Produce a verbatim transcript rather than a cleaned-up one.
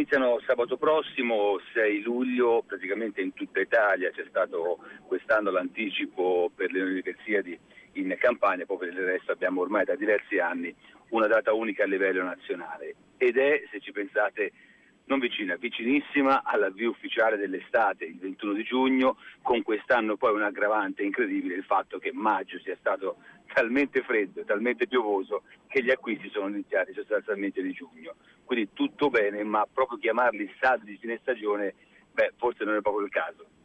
iniziano sabato prossimo, sei luglio, praticamente in tutta Italia. C'è stato quest'anno l'anticipo per le Universiadi in Campania, poi per il resto abbiamo ormai da diversi anni una data unica a livello nazionale ed è, se ci pensate, non vicina, vicinissima all'avvio ufficiale dell'estate, il ventuno di giugno, con quest'anno poi un aggravante incredibile, il fatto che maggio sia stato talmente freddo e talmente piovoso che gli acquisti sono iniziati sostanzialmente di giugno. Quindi tutto bene, ma proprio chiamarli saldi di fine stagione, beh, forse non è proprio il caso.